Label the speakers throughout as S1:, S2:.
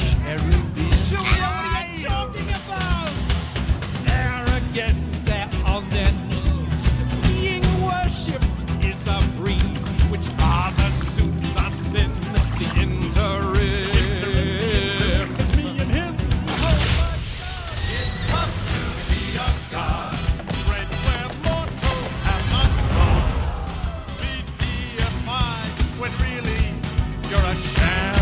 S1: cherubim.
S2: So what are you talking about? There again, they're on their knees. Being worshipped is a breeze, which other suits us in the interim. It's me and him.
S1: It's tough to be a god.
S2: Bred where mortals have not trod.
S1: Be deified when really you're a sham.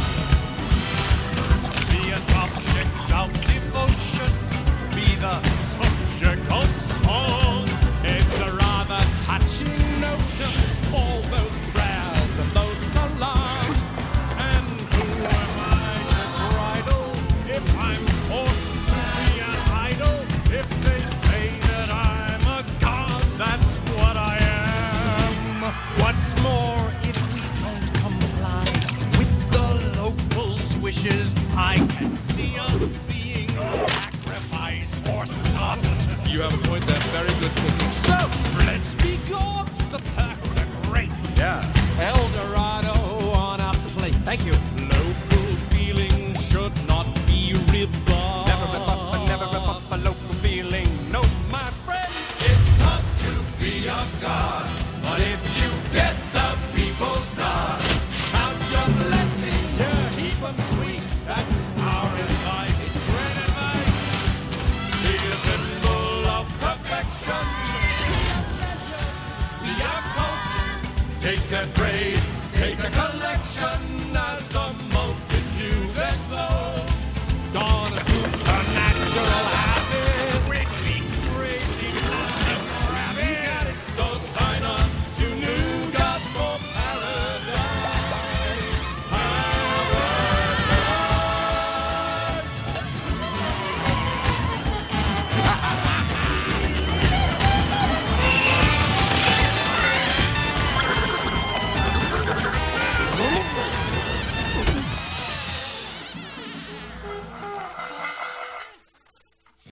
S1: Be an object of devotion. Be the subject of song.
S2: It's a rather touching notion, all those prayers and those salams.
S1: And who am I to bridle if I'm forced to be an idol? If they say that I'm a god, that's what I am.
S2: What's more, if we don't comply with the locals' wishes, I can see us being sacrificed or stuffed.
S3: You have a point there. Very good thinking.
S2: So, let's be gods. The perks are great.
S1: Yeah.